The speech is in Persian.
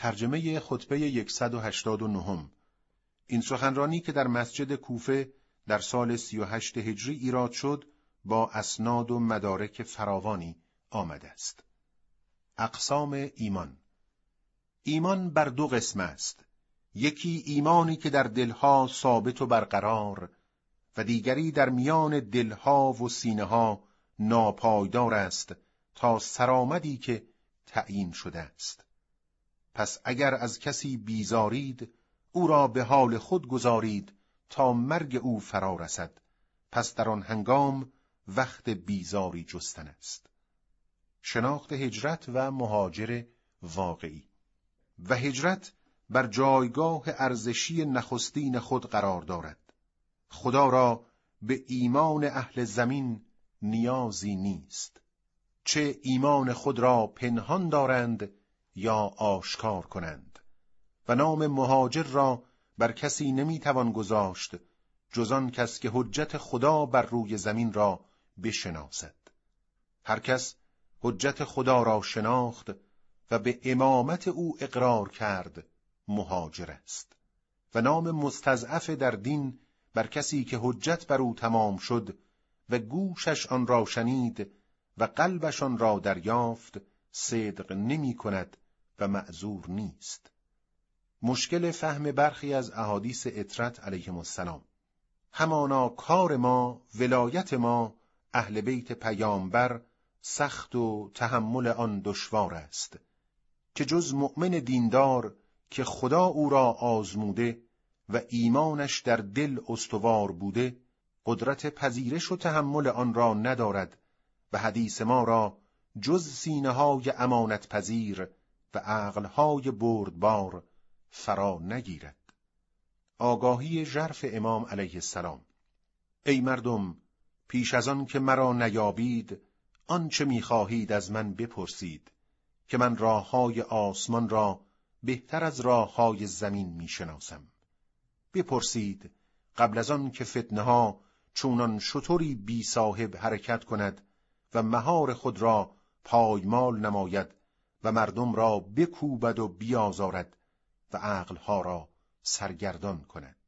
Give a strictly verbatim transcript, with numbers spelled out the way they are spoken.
ترجمه خطبه صد و هشتاد و نه. این سخنرانی که در مسجد کوفه در سال سی و هشت هجری ایراد شد با اسناد و مدارک فراوانی آمده است. اقسام ایمان. ایمان بر دو قسم است. یکی ایمانی که در دلها ثابت و برقرار و دیگری در میان دلها و سینه‌ها ناپایدار است تا سرآمدی که تعیین شده است. پس اگر از کسی بیزارید، او را به حال خود گذارید تا مرگ او فرا رسد، پس در آن هنگام وقت بیزاری جستن است. شناخت هجرت و مهاجر واقعی. و هجرت بر جایگاه ارزشی نخستین خود قرار دارد. خدا را به ایمان اهل زمین نیازی نیست، چه ایمان خود را پنهان دارند یا آشکار کنند، و نام مهاجر را بر کسی نمیتوان گذاشت جز آن کس که حجت خدا بر روی زمین را بشناسد. هر کس حجت خدا را شناخت و به امامت او اقرار کرد مهاجر است. و نام مستضعف در دین بر کسی که حجت بر او تمام شد و گوشش آن را شنید و قلبش آن را دریافت صدق نمی کند و معذور نیست. مشکل فهم برخی از احادیث عترت علیهم السلام. همانا کار ما، ولایت ما، اهل بیت پیامبر سخت و تحمل آن دشوار است، که جز مؤمن دیندار که خدا او را آزموده و ایمانش در دل استوار بوده، قدرت پذیرش و تحمل آن را ندارد و حدیث ما را جز سینه‌های امانت پذیر و عقل‌های بردبار فرا نگیرد. آگاهی ژرف امام علیه السلام. ای مردم، پیش از آن که مرا نیابید، آنچه می‌خواهید از من بپرسید، که من راه‌های آسمان را بهتر از راه‌های زمین می‌شناسم. بپرسید قبل از آن که فتنه‌ها چونان شتری بی صاحب حرکت کند و مهار خود را پایمال نماید و مردم را بکوبد و بیازارد و عقلها را سرگردان کند.